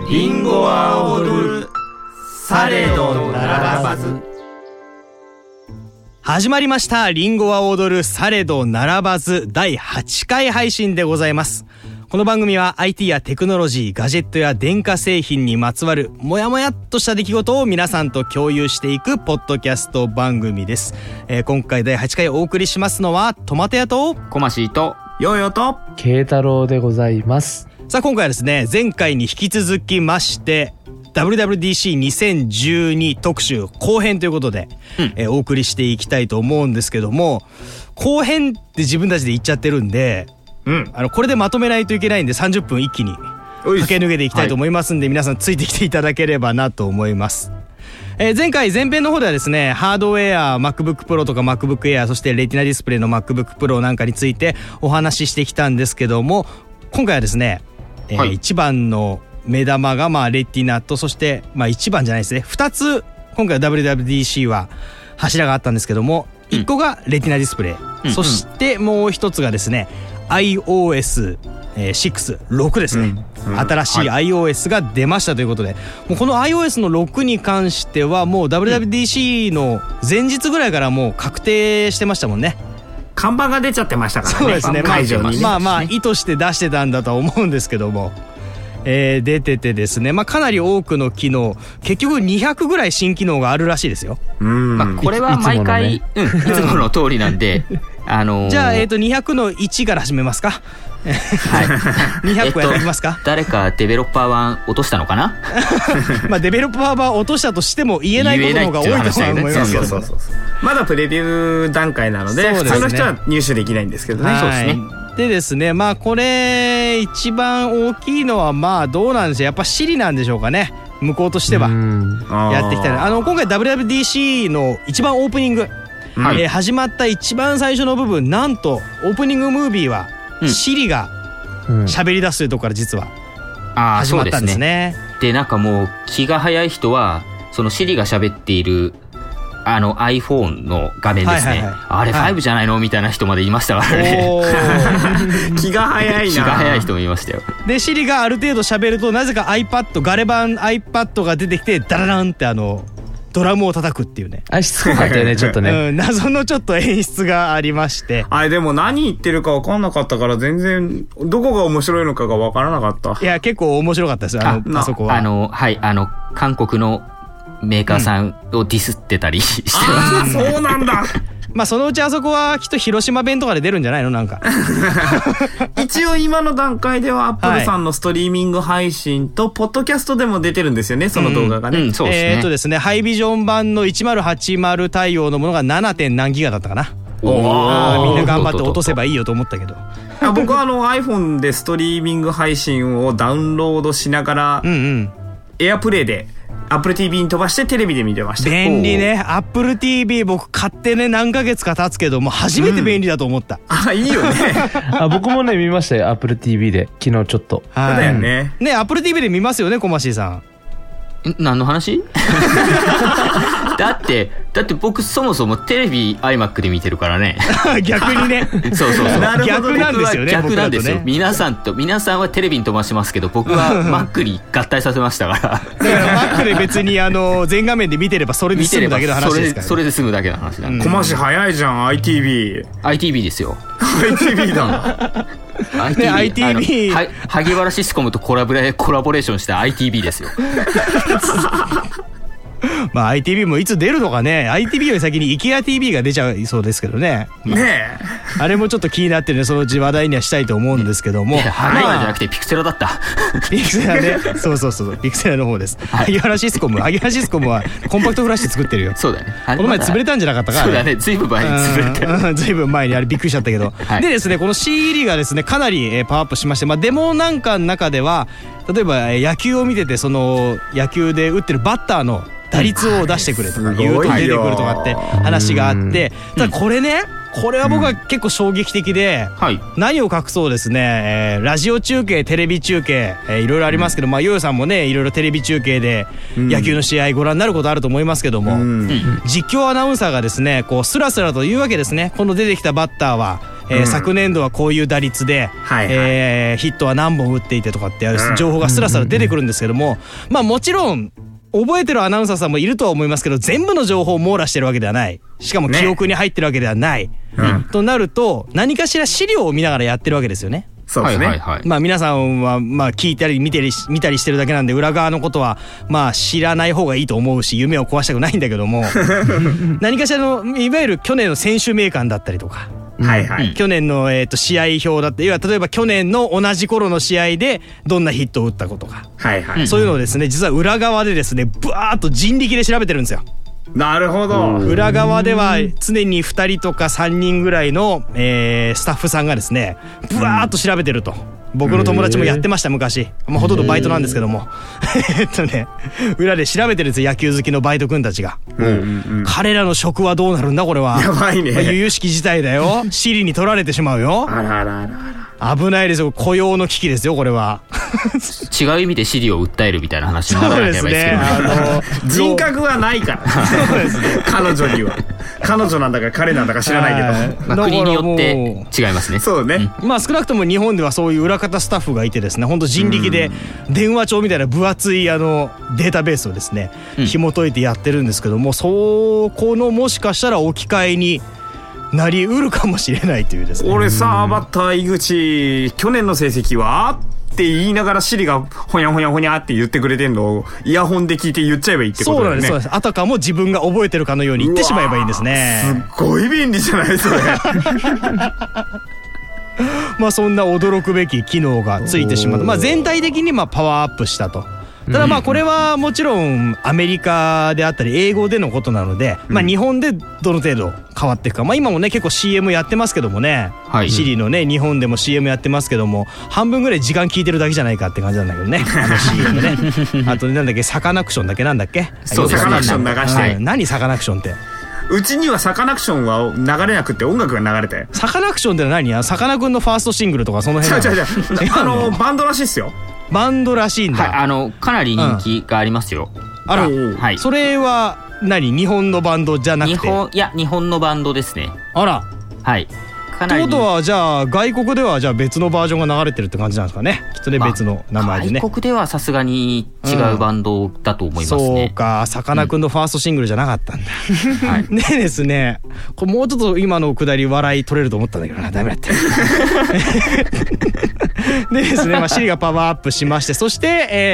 リンゴは踊る、されどならばず。 始まりました。リンゴは踊る、されどならばず第8回配信でございます。この番組は IT やテクノロジー、ガジェットや電化製品にまつわるもやもやっとした出来事を皆さんと共有していくポッドキャスト番組です。今回第8回お送りしますのはトマト屋とコマシーとヨーヨーと慶太郎でございます。 さあ今回はですね、前回に引き続きましてWWDC2012 特集後編ということで、お送りしていきたいと思うんですけども、後編って自分たちで言っちゃってるんで、これでまとめないといけないんで30分一気に駆け抜けていきたいと思いますんで、皆さんついてきていただければなと思います。前回前編の方ではですね、ハードウェア MacBook Pro とか MacBook Air、そしてレティナディスプレイの MacBook Pro なんかについてお話ししてきたんですけども、今回はですね、一番の目玉がレティナと、そして一番じゃないですね、2つ今回は WWDC は柱があったんですけども、1個がレティナディスプレイ、そしてもう一つがですね iOS6 ですね、新しい iOS が出ましたということで、もうこの iOS の6に関してはもう WWDC の前日ぐらいからもう確定してましたもんね。 看板が出ちゃってましたからね。 そうですね、 会場にね。 意図して出してたんだとは思うんですけども、出ててですね、かなり多くの機能、結局200ぐらい新機能があるらしいですよ。 これは毎回いつもの通りなんでじゃあ 200の1から始めますか。200個やっていきますか。 誰かデベロッパー版落としたのかな。 デベロッパー版落としたとしても言えないことの方が多いと思いますけど、 まだプレビュー段階なので、普通の人は入手できないんですけどね。 そうですね。 でですね、これ一番大きいのはどうなんでしょう、やっぱ Siri なんでしょうかね、向こうとしてはやっていきたい。今回 WWDC の一番オープニング、始まった一番最初の部分、なんとオープニングムービーは Siri が喋り出すというところから実は始まったんですね。 でなんかもう気が早い人はその Siri が喋っているiPhone の画面ですね、あれ5じゃないのみたいな人までいましたからね。 気が早いな。 気が早い人もいましたよ。 で Siri がある程度喋ると、なぜか iPad ガレ版 iPad が出てきてダラランってドラムを叩くっていうね。 しつこかったよねちょっとね、 謎のちょっと演出がありまして、 でも何言ってるか分かんなかったから、全然どこが面白いのかが分からなかった。 いや結構面白かったですよ、あそこは。 韓国のメーカーさんをディスってたりしてます。 そうなんだ。 そのうちあそこはきっと広島弁とかで出るんじゃないの、なんか。 一応今の段階ではアップルさんのストリーミング配信とポッドキャストでも出てるんですよね、その動画がね。 そうですね。 ですね、ハイビジョン版の1080対応のものが 7. 何ギガだったかな。みんな頑張って落とせばいいよと思ったけど。 僕はiPhone でストリーミング配信をダウンロードしながら、エアプレイでApple TV に飛ばしてテレビで見てました。 便利ね。Apple TV 僕買ってね何ヶ月か経つけども、初めて便利だと思った。 いいよね。 僕もね見ましたよ、Apple TV で昨日ちょっと。 そうだよね。 Apple TV で見ますよね、コマシーさん。 何の話？だって僕そもそもテレビ iMac で見てるからね。 逆にね。 そう逆なんですよね。 逆なんですよ。皆さんはテレビに飛ばしますけど、僕は Mac に合体させましたから。だから Mac で別に全画面で見てればそれで済むだけの話ですから。 それで済むだけの話なんで。 コマシ早いじゃん。 ITV ですよ。 ITV だ。 ITV 萩原シスコムとコラボレーションした ITV ですよ。 ITV もいつ出るのかね。ITV より先に IKEA TV が出ちゃいそうですけどね。あれもちょっと気になってるね、そのうち話題にはしたいと思うんですけども。 萩原じゃなくてピクセラだった。 ピクセラね。そうピクセラの方です。萩原シスコムはコンパクトフラッシュ作ってるよ。 そうだね。 この前潰れたんじゃなかったか。 そうだね、ずいぶん前に潰れた。 ずいぶん前にあれびっくりしちゃったけど。でですね、この Siri がですねかなりパワーアップしまして、デモなんかの中では例えば野球を見てて、その野球で打ってるバッターの打率を出してくれとか言うと出てくるとかって話があって、ただこれは僕は結構衝撃的で、何を隠そうですね、ラジオ中継、テレビ中継、いろいろありますけど、ヨーヨーさんもねいろいろテレビ中継で野球の試合ご覧になることあると思いますけども、実況アナウンサーがですねこうスラスラと言うわけですね。この出てきたバッターは昨年度はこういう打率で、 はいはいヒットは何本打っていてとかって情報がスラスラ出てくるんですけども、まあもちろん覚えてるアナウンサーさんもいるとは思いますけど、全部の情報を網羅してるわけではない、しかも記憶に入ってるわけではない、となると何かしら資料を見ながらやってるわけですよね。 そうですね、 はいはいはい、 まあ皆さんはまあ聞いたり見たりしてるだけなんで、裏側のことはまあ知らない方がいいと思うし、夢を壊したくないんだけども何かしらのいわゆる去年の選手名鑑だったりとか、 はいはい、 去年の試合表だって、例えば去年の同じ頃の試合でどんなヒットを打ったことか、 はいはい、 そういうのをですね、実は裏側でですねブワーッと人力で調べてるんですよ。 なるほど。 裏側では常に2人とか3人ぐらいの、スタッフさんがですねブワーッと調べてると。僕の友達もやってました昔、まあ、ほとんどバイトなんですけども裏で調べてるんですよ、野球好きのバイト君たちが、彼らの職はどうなるんだこれは。 やばいね、 まあ、由々しき事態だよシリに取られてしまうよ。 あらあらあら、 危ないですよ、雇用の危機ですよこれは違う意味でシリを訴えるみたいな話にならなければいいですけど、 人格はないからそうです、ね、彼女には彼女なんだか彼なんだか知らないけど、 まあ、国によって違いますね。 そうね、 まあ少なくとも日本ではそういう裏方スタッフがいてですね、本当人力で電話帳みたいな分厚いデータベースをですね紐解いてやってるんですけども、そこのもしかしたら置き換えになりうるかもしれないというですね。 俺さ、バッター井口去年の成績はって言いながらシリがほにゃほにゃほにゃって言ってくれてんのをイヤホンで聞いて言っちゃえばいいってことだよね。 そうなんです。あたかも自分が覚えてるかのように言ってしまえばいいんですね。 すっごい便利じゃないそれまあそんな驚くべき機能がついてしまった。まあ全体的にまあパワーアップしたと。ただまあこれはもちろんアメリカであったり英語でのことなので、まあ日本でどの程度変わっていくか、まあ今もね結構 CM やってますけどもね、シリのね日本でも CM やってますけども、半分ぐらい時間聞いてるだけじゃないかって感じなんだけどね、CM ね。あとなんだっけ、サカナクションだっけ、なんだっけ、 そうサカナクション流して、 何サカナクションって。 うちにはサカナクションは流れなくて音楽が流れて。 サカナクションって何や、さかなクンのファーストシングルとかその辺。 違うバンドらしいっすよ。 バンドらしいんだ。 はい、かなり人気がありますよ。 あら、 はい。 それは何、日本のバンドじゃなくて。 日本のバンドですね。 あら。 はい。 ってことはじゃあ外国ではじゃあ別のバージョンが流れてるって感じなんですかね、きっとね、別の名前でね。 外国ではさすがに違うバンドだと思いますね。 そうか、さかなクンのファーストシングルじゃなかったんだ。はい、でですね、これもうちょっと今のくだり笑い取れると思ったんだけどな、ダメだった。でですね、まあ、シリがパワーアップしまして、そして、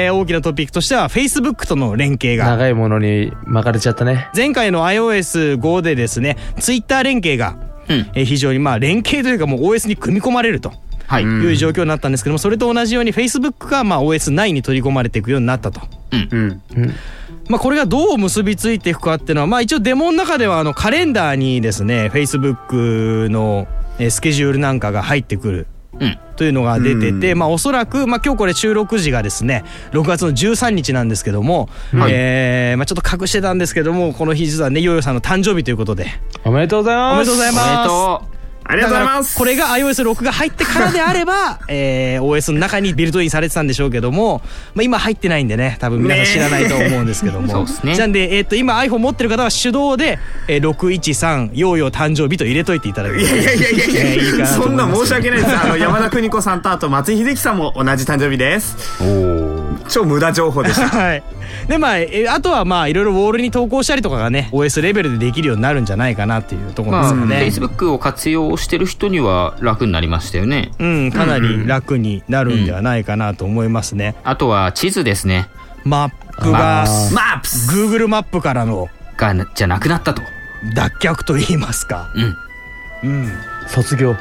大きなトピックとしては Facebook との連携が長いものに巻かれちゃったね。 前回の iOS5 でですね Twitter 連携が、非常にまあ連携というかもう OS に組み込まれるという状況になったんですけども、それと同じように Facebook がまあ OS9 に取り込まれていくようになったと。まあこれがどう結びついていくかっていうのは、まあ一応デモの中ではカレンダーにですね Facebook のスケジュールなんかが入ってくるというのが出てて、まあおそらく、まあ今日これ収録時がですね6月の13日なんですけども、まあちょっと隠してたんですけども、この日実はねヨーヨーさんの誕生日ということで、 おめでとうございます。 おめでとうございます。 ありがとうございます。 これが iOS6 が入ってからであれば、OS の中にビルトインされてたんでしょうけども、まあ、今入ってないんでね、多分皆さん知らないと思うんですけども。 そうですね。 なんで、今 iPhone 持ってる方は手動で、613ヨーヨー誕生日と入れといていただけると。 いやそんな申し訳ないです。山田邦子さんとあと松井秀喜さんも同じ誕生日です。超無駄情報でした。 はい。でまあ、あとはまあいろいろウォールに投稿したりとかがね OS レベルでできるようになるんじゃないかなっていうところですよね。 Facebook を活用してる人には楽になりましたよね。 かなり楽になるんではないかなと思いますね。 あとは地図ですね。 マップが Google マップからのじゃなくなったと。 脱却と言いますか。 卒業。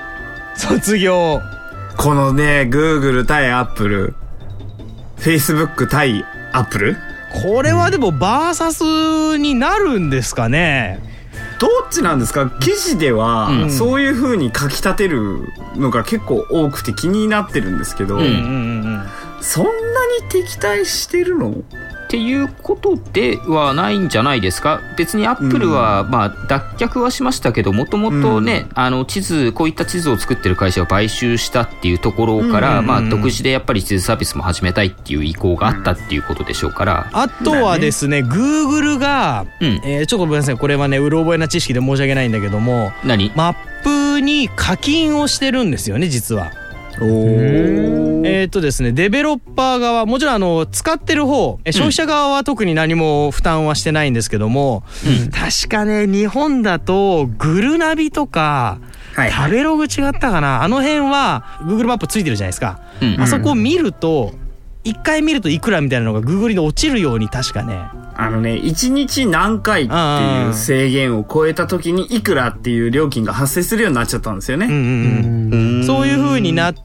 このね Google 対 Apple、 Facebook 対 Apple、 これはでもバーサスになるんですかね。 どっちなんですか。記事ではそういう風に書き立てるのが結構多くて気になってるんですけど、そんなに敵対してるのっていうことではないんじゃないですか。別にアップルはまあ脱却はしましたけど、もともとね、こういった地図を作ってる会社を買収したっていうところから、まあ独自でやっぱり地図サービスも始めたいっていう意向があったっていうことでしょうから。 あとはですね、Google が、ちょっとごめんなさい、これはねうろ覚えな知識で申し訳ないんだけども、マップ空に課金をしてるんですよね、実は。ですね、デベロッパー側、もちろん使ってる方、消費者側は特に何も負担はしてないんですけども、確かね、日本だとグルナビとか、食べログ違ったかな、あの辺は Google マップついてるじゃないですか。あそこを見ると、一回見るといくらみたいなのが Google で落ちるように確かね。 1日何回っていう制限を超えた時にいくらっていう料金が発生するようになっちゃったんですよね。 そういう風になって、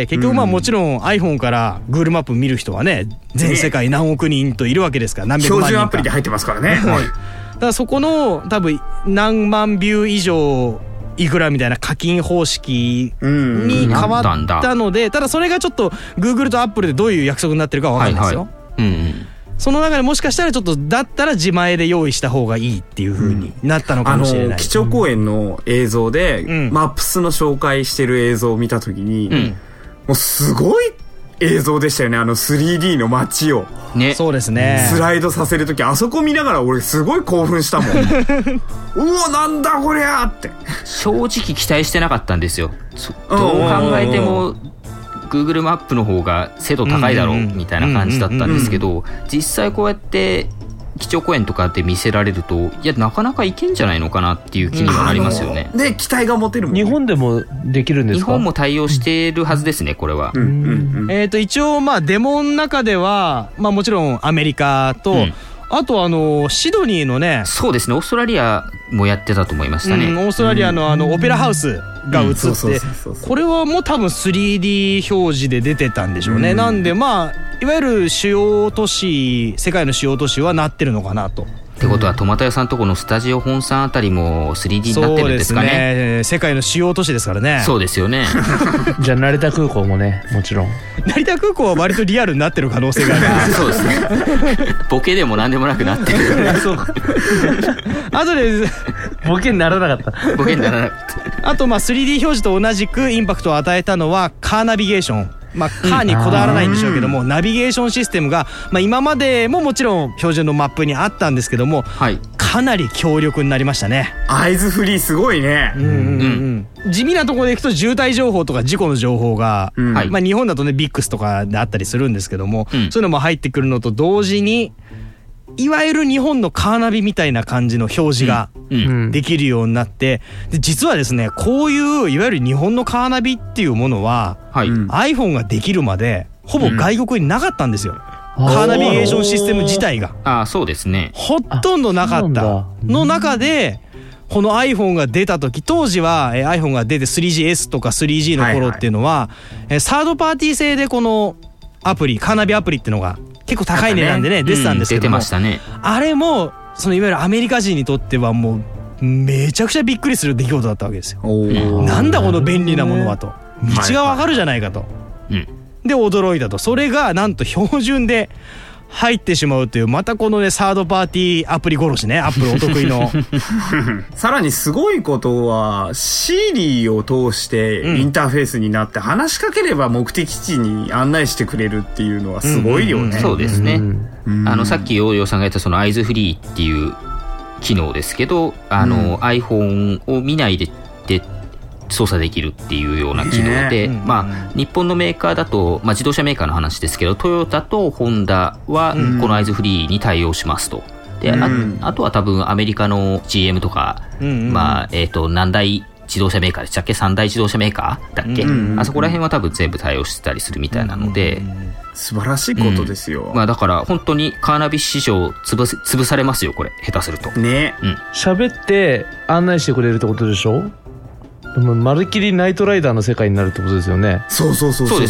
結局もちろん iPhone から Google マップ見る人はね、全世界何億人といるわけですから、何百万人か。 標準アプリで入ってますからね。 だからそこの多分何万ビュー以上いくらみたいな課金方式に変わったので、ただそれがちょっと Google と Apple でどういう約束になってるかは分かんないですよ。その中でもしかしたらちょっとだったら自前で用意した方がいいっていう風になったのかもしれない。 基調講演の映像で、マップスの紹介してる映像を見たときに、もうすごい映像でしたよね。3D の街をね、そうですね、 スライドさせるとき、あそこ見ながら俺すごい興奮したもん。うわ、なんだこりゃって。 正直期待してなかったんですよ。どう考えてもGoogle マップの方が精度高いだろうみたいな感じだったんですけど、実際こうやって基調講演とかで見せられると、いや、なかなかいけんじゃないのかなっていう気にはなりますよね。 で、期待が持てるもんね。 日本でもできるんですか？ 日本も対応しているはずですね、これは。 一応デモの中では、もちろんアメリカと、あとシドニーのね、 そうですね、オーストラリアもやってたと思いましたね。 オーストラリアのオペラハウスが映って、これはもう多分 3D 表示で出てたんでしょうね。なんでいわゆる主要都市、世界の主要都市はなってるのかなと。 ってことはトマト屋さんとこのスタジオ本さんあたりも 3D になってるんですかね。 そうですね、世界の主要都市ですからね。 そうですよね。 じゃあ成田空港もね、もちろん成田空港は割とリアルになってる可能性がある。 そうですね。ボケでも何でもなくなってる。 そうあとでボケにならなかった。 ボケにならなかった。 あと3D 表示と同じくインパクトを与えたのはカーナビゲーション。カーにこだわらないんでしょうけども、ナビゲーションシステムが、今までももちろん標準のマップにあったんですけども、かなり強力になりましたね。 アイズフリーすごいね。 地味なところでいくと渋滞情報とか事故の情報が、日本だとねビックスとかであったりするんですけども、そういうのも入ってくるのと同時に、いわゆる日本のカーナビみたいな感じの表示ができるようになって、で実はですね、こういういわゆる日本のカーナビっていうものは、iPhone ができるまでほぼ外国になかったんですよ。カーナビゲーションシステム自体が。 そうですね。 ほとんどなかったの中で、この iPhone が出た時、当時は iPhone が出て 3GS とか 3G の頃っていうのは、サードパーティー製でこのアプリ、カーナビアプリっていうのが結構高い値段でね、出てたんですけども、 出てましたね。 あれもいわゆるアメリカ人にとってはもうめちゃくちゃびっくりする出来事だったわけですよ。なんだこの便利なものはと、道がわかるじゃないかと、で驚いたと。それがなんと標準で入ってしまうという、またこのねサードパーティーアプリ殺しね、アップルお得意の。 さらにすごいことは Siri を通してインターフェースになって話しかければ目的地に案内してくれるっていうのはすごいよね。 そうですね。さっきヨーヨーさんが言ったそのアイズフリーっていう機能ですけど、iPhone を見ないで操作できるっていうような機能で、日本のメーカーだと、自動車メーカーの話ですけど、トヨタとホンダはこのアイズフリーに対応しますと。で、あとは多分アメリカの GM とか、何大自動車メーカーでしたっけ、3大自動車メーカーだっけ、あそこら辺は多分全部対応してたりするみたいなので、 素晴らしいことですよ。 だから本当にカーナビ市場潰されますよ、これ下手するとね。 喋って案内してくれるってことでしょ。でもまるっきりナイトライダーの世界になるってことですよね。 そうです。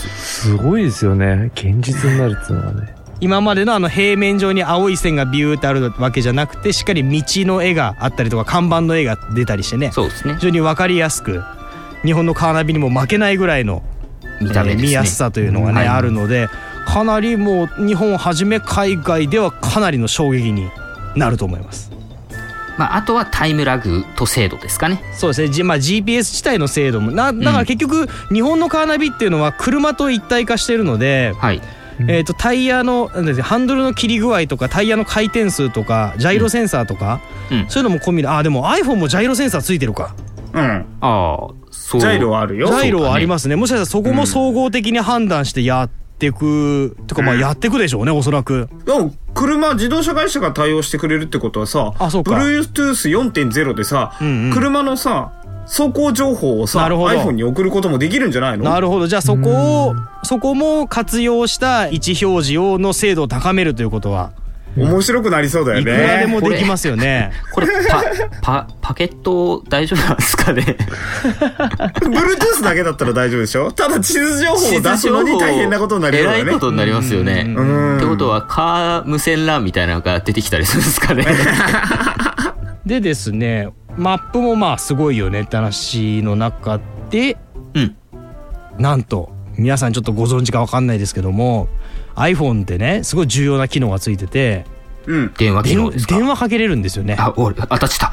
すごいですよね、現実になるっていうのはね。 今までの平面上に青い線がビューってあるわけじゃなくて、しっかり道の絵があったりとか看板の絵が出たりしてね、 そうですね、 非常に分かりやすく日本のカーナビにも負けないぐらいの見た目ですね、 見やすさというのがね、あるので、かなりもう日本をはじめ海外ではかなりの衝撃になると思います。 あとはタイムラグと精度ですかね。 そうですね、GPS 自体の精度もだから結局日本のカーナビっていうのは車と一体化しているので、タイヤのハンドルの切り具合とかタイヤの回転数とかジャイロセンサーとか、そういうのも込みで、でも iPhone もジャイロセンサーついてるか。 うん。 ああ、そう。 ジャイロはあるよ。 ジャイロはありますね。もしかしたらそこも総合的に判断してやっていく、とかまあやっていくでしょうね、おそらく。 でも自動車会社が対応してくれるってことはさ、 そうか。 Bluetooth4.0 でさ、車のさ、走行情報をさ、iPhone に送ることもできるんじゃないの？ なるほど。じゃあそこも活用した位置表示の精度を高めるということは。 面白くなりそうだよね。 いくらでもできますよね。 これパケット大丈夫なんですかね。 Bluetooth だけだったら大丈夫でしょ？ただ地図情報を出すのに大変なことになりそうだね。 えらいことになりますよね。ってことはカー無線 LAN みたいなのが出てきたりするんですかね。 でですね、マップもまあすごいよねって話の中で、なんと皆さんちょっとご存知か分かんないですけども、 iPhone ってねすごい重要な機能がついてて、 電話機能ですか？ 電話かけれるんですよね。 当たった。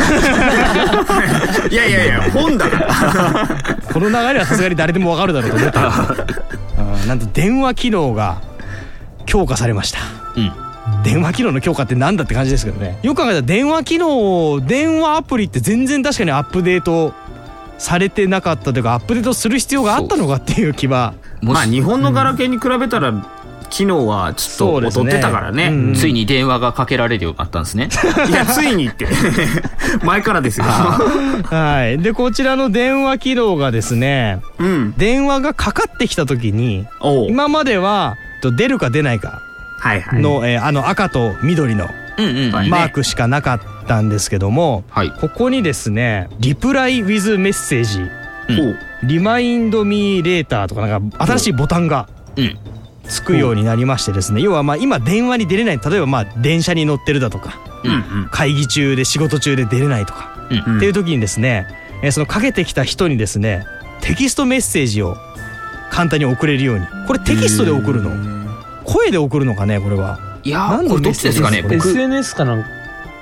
いや本だからこの流れはさすがに誰でも分かるだろうと思ったらなんと電話機能が強化されました。電話機能の強化ってなんだって感じですけどね。よく考えたら電話アプリって全然確かにアップデートされてなかったというか、アップデートする必要があったのかっていう気は。 まあ日本のガラケーに比べたら機能はちょっと劣ってたからね。 ついに電話がかけられるようになったんですね。 いやついにって前からですよ。 はい。でこちらの電話機能がですね、電話がかかってきた時に、今までは出るか出ないかの、赤と緑のマークしかなかったんですけども、ここにですねリプライウィズメッセージ、リマインドミーレーターとかなんか新しいボタンがつくようになりましてですね、要はまあ今電話に出れない、例えばまあ電車に乗ってるだとか、会議中で仕事中で出れないとかっていう時にですね、そのかけてきた人にですねテキストメッセージを簡単に送れるように。これテキストで送るの？声で送るのかね、これは。 いやこれどっちですかね。僕 SNS かな。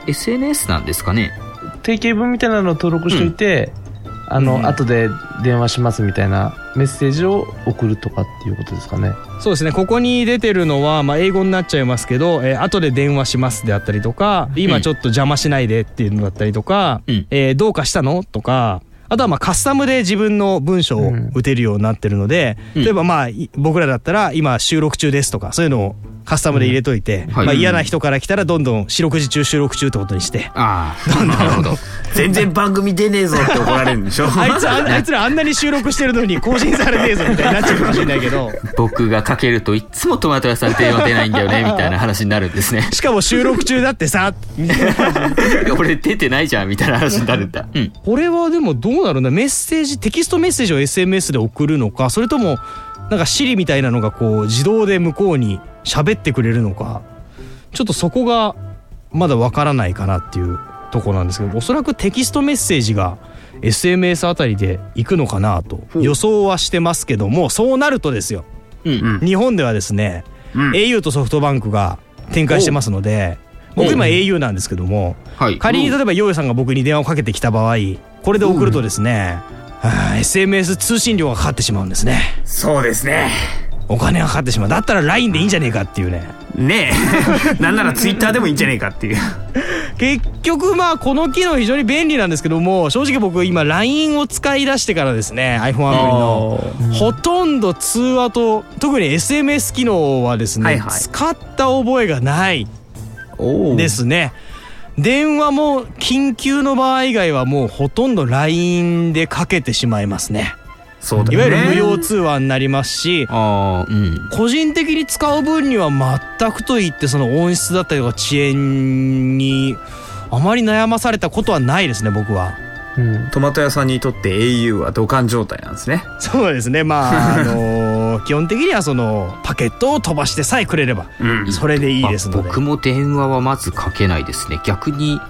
SNS なんですかね。 定型文みたいなのを登録しておいて、後で電話しますみたいなメッセージを送るとかっていうことですかね。 そうですね。ここに出てるのは、まあ、英語になっちゃいますけど、後で電話しますであったりとか、今ちょっと邪魔しないでっていうのだったりとか、どうかしたのとか、あとはまあカスタムで自分の文章を打てるようになってるので、例えばまあ僕らだったら今収録中ですとか、そういうのをカスタムで入れといて、まあ嫌な人から来たらどんどん四六時中収録中ってことにして、 なるほど。 全然番組出ねえぞって怒られるんでしょ。 あいつらあんなに収録してるのに更新されねえぞみたいになっちゃうかもしれないけど、 僕がかけるといつもトマト屋さん電話出ないんだよねみたいな話になるんですね。 しかも収録中だってさみたいな感じ俺出てないじゃんみたいな話になるんだ。 これはでもどうなるんだ。メッセージ、テキストメッセージを SMS で送るのか、それともなんか Siri みたいなのがこう自動で向こうに喋ってくれるのか、ちょっとそこがまだわからないかなっていうところなんですけど、おそらくテキストメッセージが SMS あたりで行くのかなと予想はしてますけども、そうなるとですよ、日本ではですね、au とソフトバンクが展開してますので、僕今 au なんですけども、仮に例えばヨーヨさんが僕に電話をかけてきた場合、これで送るとですね、SMS 通信料がかかってしまうんですね。 そうですね。 お金がかかってしまう。だったら LINE でいいんじゃねえかっていうね。 ねえなんなら Twitter でもいいんじゃねえかっていう。 結局まあこの機能非常に便利なんですけども、正直僕今 LINE を使い出してからですね、 iPhone アプリのほとんど通話と特に SMS 機能はですね、使った覚えがないですね。電話も緊急の場合以外はもうほとんど LINE でかけてしまいますね。 そうだね、 いわゆる無料通話になりますし、個人的に使う分には全くといってその音質だったりとか遅延にあまり悩まされたことはないですね、僕は。 トマト屋さんにとって au は土管状態なんですね。 そうですね。まあ基本的にはそのパケットを飛ばしてさえくれればそれでいいですので、 僕も電話はまずかけないですね。逆に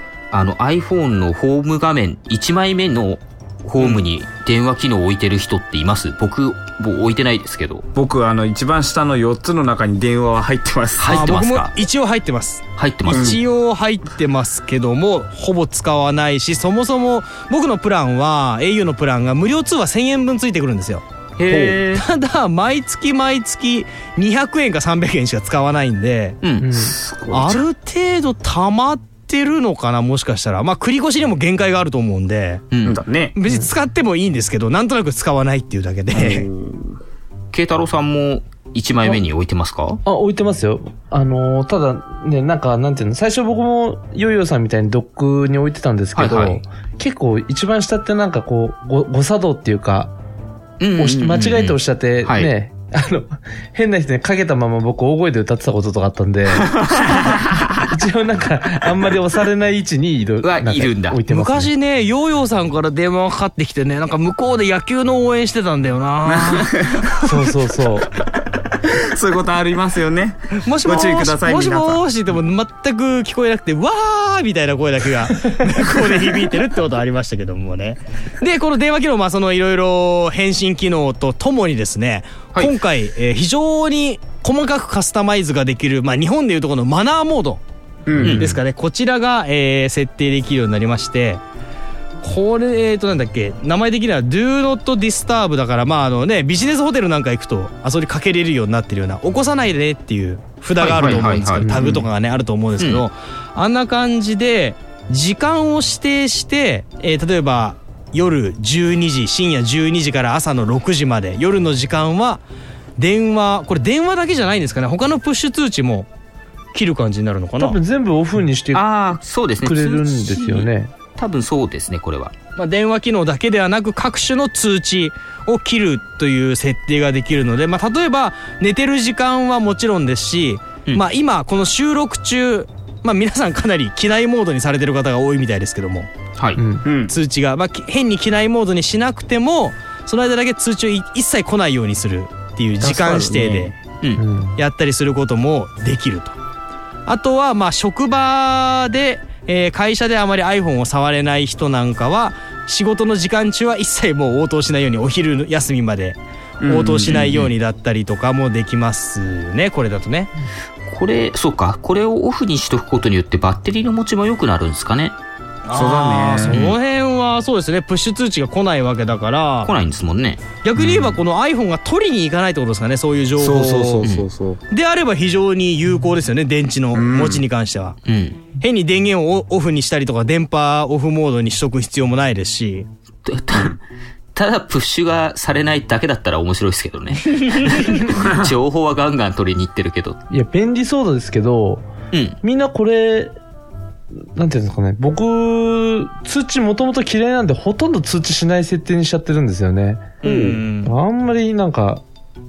iPhone のホーム画面1枚目のホームに電話機能を置いてる人っています？僕もう置いてないですけど。 僕一番下の4つの中に電話は入ってます。 入ってますか？ 僕も一応入ってます。 入ってます。 一応入ってますけどもほぼ使わないし、そもそも僕のプランは au のプランが無料通話1000円分ついてくるんですよ。ただ毎月200円か300円しか使わないんで、ある程度溜まってるのかな、もしかしたら。まあ繰り越しにも限界があると思うんで、 だね。 別に使ってもいいんですけど、なんとなく使わないっていうだけで。 慶太郎さんも1枚目に置いてますか？ 置いてますよ。ただね、なんていうの、最初僕もヨーヨーさんみたいにドックに置いてたんですけど、結構一番下ってなんかこう、誤作動っていうか、間違えて押しちゃってね、変な人にかけたまま僕大声で歌ってたこととかあったんで、一応なんかあんまり押されない位置にいるんだ。置いてます、ね。 昔ね、ヨーヨーさんから電話がかかってきてね、なんか向こうで野球の応援してたんだよな。 そうそうそう。 そういうことありますよね。 もしもーし、 ご注意ください、 もしもーしっても全く聞こえなくて、わーみたいな声だけが向こうで響いてるってことありましたけどもね。で、この電話機能、まあそのいろいろ返信機能とともにですね、今回、非常に細かくカスタマイズができる、まあ日本でいうところのマナーモードですかね、こちらが、設定できるようになりまして、これ、なんだっけ、名前的には Do Not Disturb だから、まあビジネスホテルなんか行くと、あそこにかけれるようになってるような、起こさないでねっていう札があると思うんですけど、タグとかがね、あると思うんですけど、あんな感じで、時間を指定して、例えば、夜12時、深夜12時から朝の6時まで、夜の時間は、これ電話だけじゃないんですかね、他のプッシュ通知も切る感じになるのかな。 多分全部オフにしてくれるんですよね。 多分そうですね、これは。 まあ、電話機能だけではなく各種の通知を切るという設定ができるので、まあ、例えば寝てる時間はもちろんですし、まあ、今この収録中、まあ、皆さんかなり機内モードにされてる方が多いみたいですけども、通知が、まあ、変に機内モードにしなくてもその間だけ通知を一切来ないようにするっていう時間指定でやったりすることもできると。あとはまあ職場で会社であまり iPhone を触れない人なんかは仕事の時間中は一切もう応答しないように、お昼休みまで応答しないようにだったりとかもできますね、これだとね。 そうか、これをオフにしとくことによってバッテリーの持ちも良くなるんですかね。 そうだね。 その辺はそうですね、プッシュ通知が来ないわけだから。 来ないんですもんね。 逆に言えばこの iPhone が取りに行かないってことですかね、そういう情報を。そうであれば非常に有効ですよね、電池の持ちに関しては。変に電源をオフにしたりとか電波オフモードにしとく必要もないですし。 ただプッシュがされないだけだったら面白いですけどね。情報はガンガン取りに行ってるけど。 いや、便利そうですけど、みんなこれ、なんていうんですかね、僕、通知もともと嫌いなんでほとんど通知しない設定にしちゃってるんですよね。あんまりなんか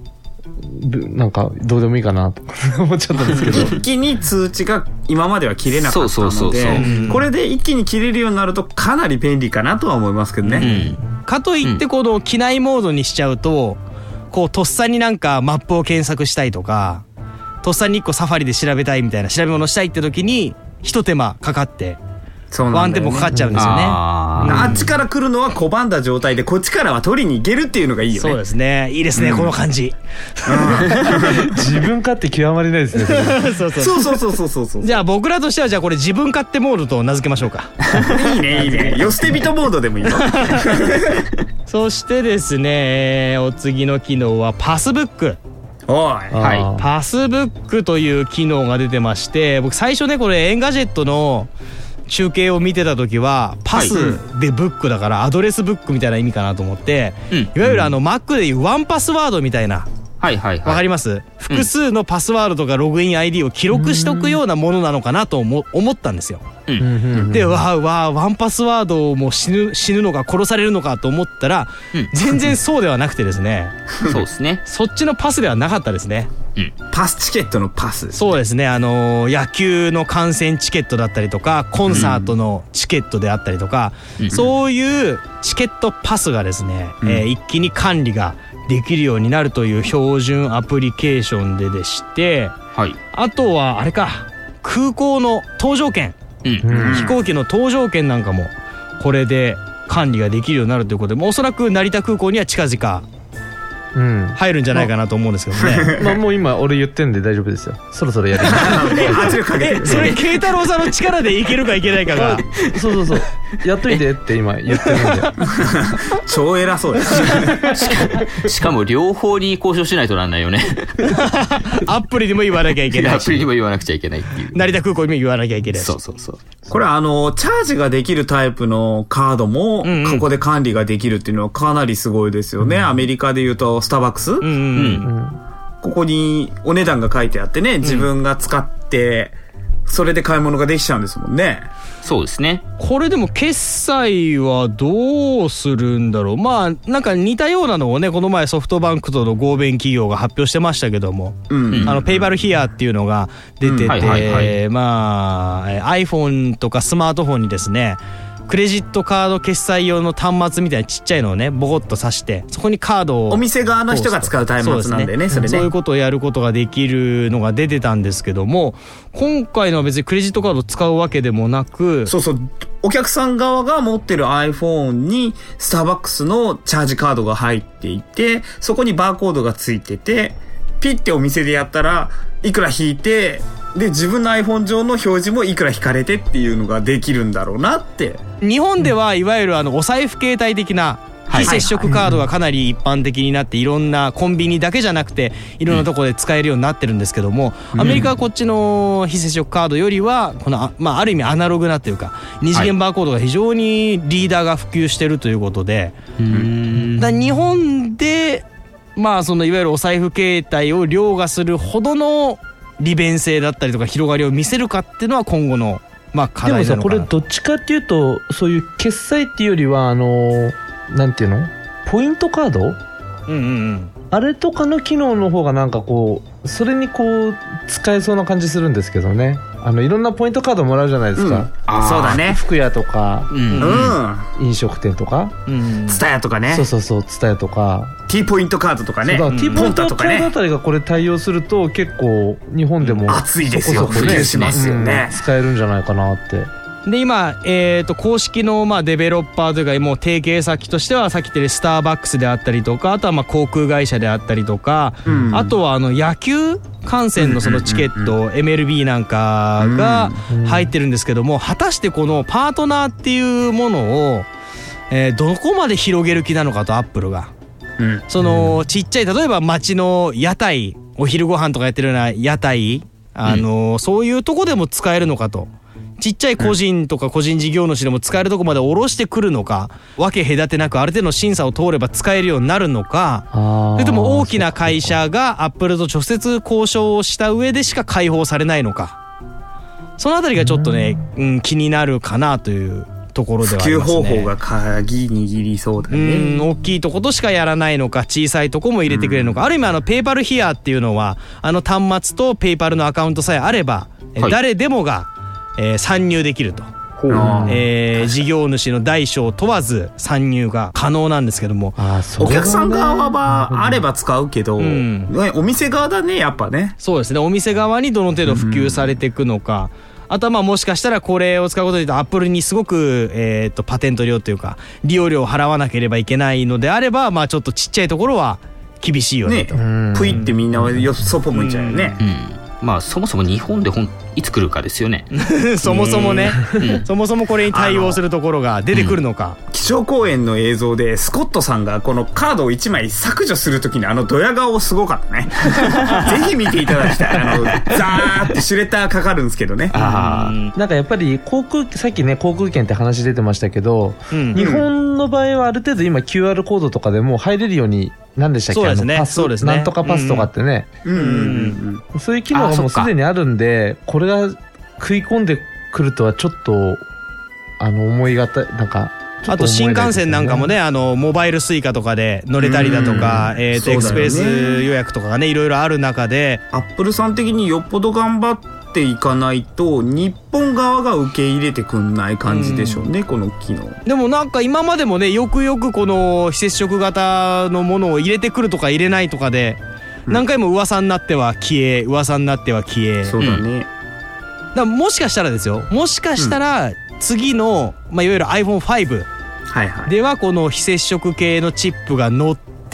どうでもいいかなと思っちゃったんですけど。 一気に通知が今までは切れなかったので、これで一気に切れるようになるとかなり便利かなとは思いますけどね。 かといってこの機内モードにしちゃうと、こうとっさになんかマップを検索したいとか、とっさに1個サファリで調べたいみたいな調べ物したいって時に一手間かかってワンテンポかかっちゃうんですよね。 あっちから来るのは拒んだ状態で、こっちからは取りに行けるっていうのがいいよね。 そうですね、いいですね、この感じ。 自分勝手極まりないですね。 そう。 じゃあ僕らとしては、じゃあこれ自分勝手モードと名付けましょうか。 いいね。よ捨て人モードでもいいよ。 そしてですね、お次の機能はパスブック。パスブックという機能が出てまして、僕最初ね、これエンガジェットの中継を見てた時はパスでブックだからアドレスブックみたいな意味かなと思って、いわゆるMac でいうワンパスワードみたいな、わかります？複数のパスワードとかログイン ID を記録しとくようなものなのかなと思ったんですよ。で、ワンパスワードも死ぬのか殺されるのかと思ったら、全然そうではなくてですね。 そうですね。 そっちのパスではなかったですね。 パスチケットのパスですね。 そうですね、野球の観戦チケットだったりとか、コンサートのチケットであったりとか、そういうチケットパスがですね、一気に管理ができるようになるという標準アプリケーションでして、あとはあれか、空港の搭乗券、飛行機の搭乗券なんかもこれで管理ができるようになるということで、もうおそらく成田空港には近々 入るんじゃないかなと思うんですけどね。 まあもう今俺言ってんで大丈夫ですよ。そろそろやる。 圧力かけてる。 それ慶太郎さんの力でいけるかいけないかが。 そうやっといてって今言ってるんで。 超偉そうです。 しかも両方に交渉しないとなんないよね。 アプリでも言わなきゃいけないし、 アプリでも言わなくちゃいけないっていう。 成田空港にも言わなきゃいけないし。 そう。 これチャージができるタイプのカードもここで管理ができるっていうのはかなりすごいですよね。アメリカで言うとスターバックス、ここにお値段が書いてあってね、自分が使ってそれで買い物ができちゃうんですもんね。 そうですね。 これでも決済はどうするんだろう。まあなんか似たようなのをね、この前ソフトバンクとの合弁企業が発表してましたけども、ペイパルヒアっていうのが出てて、まあ iPhone とかスマートフォンにですね、クレジットカード決済用の端末みたいなちっちゃいのをねボコッと挿して、そこにカードをお店側の人が使う端末なんでね、それね、 そういうことをやることができるのが出てたんですけども、今回のは別にクレジットカードを使うわけでもなく、 お客さん側が持ってる iPhone にスターバックスのチャージカードが入っていて、そこにバーコードがついてて、ピッてお店でやったらいくら引いて、で自分の iPhone 上の表示もいくら引かれてっていうのができるんだろうなって。 日本ではいわゆるお財布携帯的な非接触カードがかなり一般的になって、いろんなコンビニだけじゃなくていろんなところで使えるようになってるんですけども、アメリカはこっちの非接触カードよりはこのある意味アナログなというか二次元バーコードが非常にリーダーが普及してるということで、だ日本でまあそのいわゆるお財布携帯を凌駕するほどの利便性だったりとか広がりを見せるかっていうのは今後のまあ課題なのかな。 でもさ、これどっちかっていうとそういう決済っていうよりはなんていうの、ポイントカード、あれとかの機能の方がなんかこうそれにこう使えそうな感じするんですけどね。いろんなポイントカードもらうじゃないですか。 そうだね。 服屋とか、飲食店とか、 ツタヤとかね。 そうツタヤとか T ポイントカードとかね。 T ポイントカードあたりがこれ対応すると結構日本でも熱いですよ。普及しますよね。 使えるんじゃないかなって。 で今、公式のデベロッパーというかもう提携先としてはさっき言ってるスターバックスであったりとか、あとは航空会社であったりとか、あとは野球観戦のそのチケット、MLB なんかが入ってるんですけども、果たしてこのパートナーっていうものを、どこまで広げる気なのかと、アップルが、そのちっちゃい例えば街の屋台、お昼ご飯とかやってるような屋台、そういうとこでも使えるのかと。ちっちゃい個人とか個人事業主でも使えるとこまで下ろしてくるのか、分け隔てなくある程度の審査を通れば使えるようになるのか、それとも大きな会社がアップルと直接交渉をした上でしか開放されないのか、そのあたりがちょっとね、気になるかなというところではありますね。 普及方法が鍵握りそうだね。 大きいとことしかやらないのか、小さいとこも入れてくれるのか、ある意味ペイパルヒアっていうのは端末とペイパルのアカウントさえあれば、誰でもが参入できると、事業主の大小問わず参入が可能なんですけども、 お客さん側はあれば使うけど、お店側だね、やっぱね。 そうですね、お店側にどの程度普及されていくのか、あとはもしかしたらこれを使うことで言うとアップルにすごく、パテント料というか利用料を払わなければいけないのであれば、ちょっとちっちゃいところは厳しいよねと。 プイってみんなそっぽ向いちゃうよね。 そもそも日本でいつ来るかですよね。 そもそもね、そもそもこれに対応するところが出てくるのか。 基調講演の映像でスコットさんがこのカードを1枚削除するときにドヤ顔すごかったね。ぜひ見ていただきたい。ザーってシュレッダーかかるんですけどね。 なんかやっぱりさっきね航空券って話出てましたけど、日本の場合はある程度今 QR コードとかでもう入れるように何でしたっけ、 そうですね、 なんとかパスとかってね、そういう機能がもうすでにあるんで、これが食い込んでくるとはちょっと思いがたい。なんかあと新幹線なんかもね、モバイルスイカとかで乗れたりだとか、エクスプレス予約とかがねいろいろある中で、 アップルさん的によっぽど頑張っていかないと日本側が受け入れてくんない感じでしょうね、この機能。 でもなんか今までもね、よくよくこの非接触型のものを入れてくるとか入れないとかで何回も噂になっては消え、噂になっては消え。 そうだね。 だからもしかしたらですよ、もしかしたら次の、いわゆる iPhone5 ではこの非接触系のチップが乗って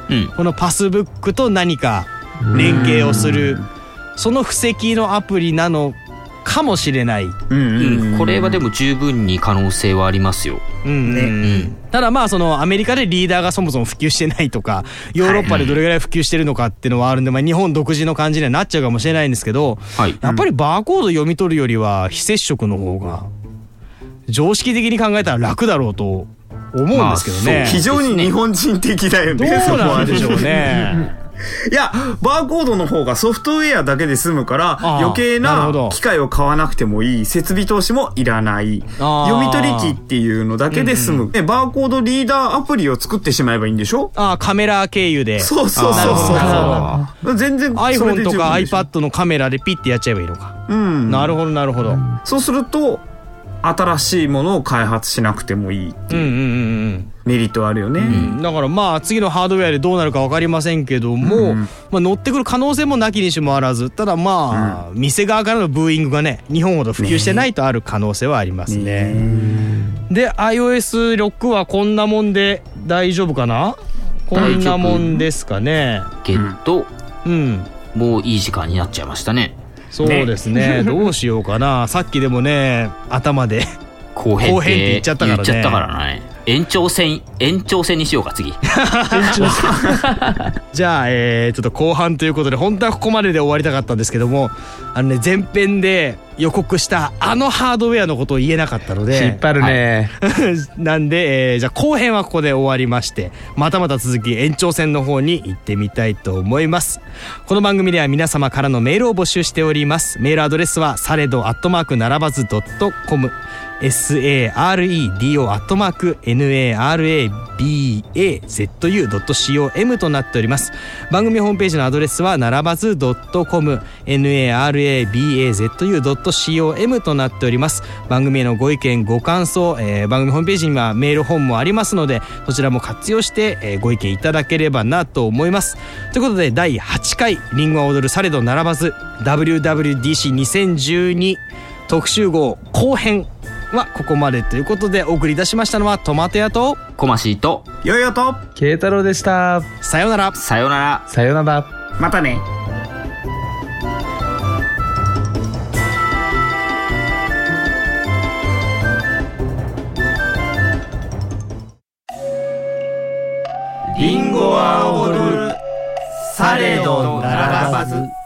このパスブックと何か連携をする、その布石のアプリなのかもしれない。 これはでも十分に可能性はありますよ。 ただまあそのアメリカでリーダーがそもそも普及してないとか、ヨーロッパでどれぐらい普及してるのかっていうのはあるんで、まあ日本独自の感じにはなっちゃうかもしれないんですけど、やっぱりバーコード読み取るよりは非接触の方が常識的に考えたら楽だろうと思うんですけどね。 非常に日本人的だよね。 どうなんでしょうね。 いや、バーコードの方がソフトウェアだけで済むから余計な機械を買わなくてもいい、設備投資もいらない、読み取り機っていうのだけで済む、バーコードリーダーアプリを作ってしまえばいいんでしょ。 カメラ経由で。 そう全然 iPhone とか iPad のカメラでピッてやっちゃえばいいのか。なるほど。 そうすると新しいものを開発しなくてもいいっていうメリットはあるよね。 だからまあ次のハードウェアでどうなるか分かりませんけども、まあ乗ってくる可能性もなきにしもあらず、ただまあ店側からのブーイングがね、日本ほど普及してないとある可能性はありますね。で iOS6 はこんなもんで大丈夫かな。こんなもんですかね。 ゲット、もういい時間になっちゃいましたね。 そうですね。どうしようかな。さっきでもね、頭で後編って言っちゃったからね。 延長戦にしようか次。 じゃあ、ちょっと後半ということで、本当はここまでで終わりたかったんですけども、前編で予告したハードウェアのことを言えなかったので、 引っ張るね、 なんで、じゃあ後編はここで終わりまして、また続き延長戦の方に行ってみたいと思います。この番組では皆様からのメールを募集しております。メールアドレスはサレド@narabazu.com、saredo@narabazu.com となっております。番組ホームページのアドレスはならばず .com、 narabazu.com となっております。番組へのご意見ご感想、番組ホームページにはメールフォームもありますので、そちらも活用して、ご意見いただければなと思います。ということで第8回リンゴは踊るされどならばず WWDC2012 特集号後編はここまでということで、お送りいたしましたのはトマト屋とコマシーとヨヨと慶太郎でした。 さようなら。 さようなら。 またね。 リンゴは踊る、されどならばず。